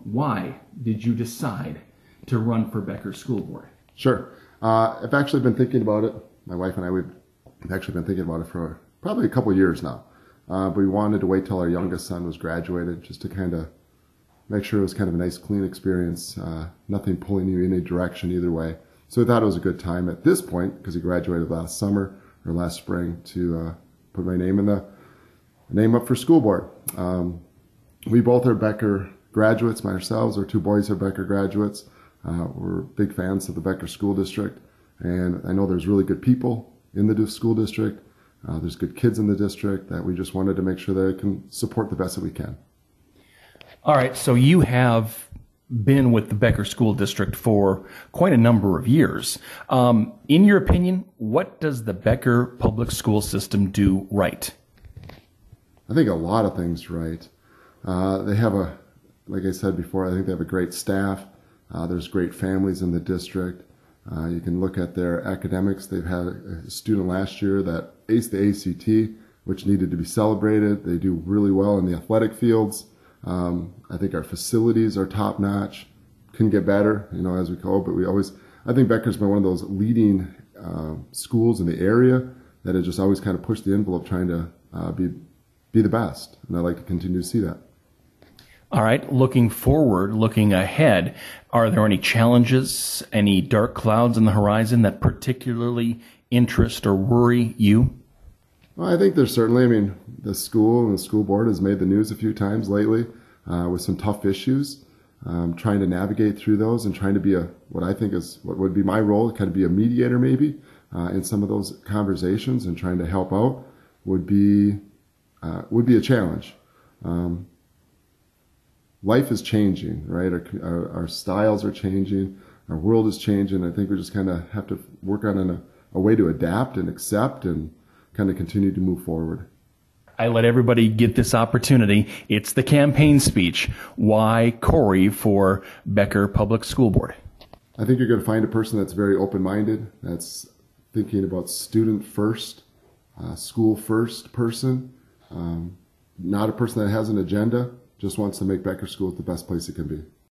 why did you decide to run for Becker School Board? Sure. I've actually been thinking about it. My wife and I, we've actually been thinking about it for probably a couple of years now. But we wanted to wait till our youngest son was graduated just to kind of make sure it was kind of a nice, clean experience, nothing pulling you in any direction either way. So we thought it was a good time at this point, because he graduated last summer or last spring, to put my name up for school board. We both are Becker graduates ourselves. Our two boys are Becker graduates. We're big fans of the Becker School District, and I know there's really good people in the school district. There's good kids in the district that we just wanted to make sure that it can support the best that we can. All right, so you have been with the Becker School District for quite a number of years. In your opinion, what does the Becker public school system do right? I think a lot of things right. They have like I said before, I think they have a great staff. There's great families in the district. You can look at their academics. They've had a student last year that aced the ACT, which needed to be celebrated. They do really well in the athletic fields. I think our facilities are top notch. Can get better, as we call it, but I think Becker's been one of those leading schools in the area that has just always kind of pushed the envelope, trying to be the best, and I'd like to continue to see that. All right, looking forward, looking ahead, are there any challenges, any dark clouds on the horizon that particularly interest or worry you? Well, I think there's certainly, the school and the school board has made the news a few times lately with some tough issues. Trying to navigate through those and trying to be what I think is what would be my role, kind of be a mediator maybe in some of those conversations, and trying to help out would be a challenge. Life is changing, right? Our styles are changing. Our world is changing. I think we just kind of have to work on a way to adapt and accept and kind of continue to move forward. I let everybody get this opportunity. It's the campaign speech. Why Corey for Becker Public School Board? I think you're going to find a person that's very open-minded, that's thinking about student first, school first person, not a person that has an agenda, just wants to make Becker School the best place it can be.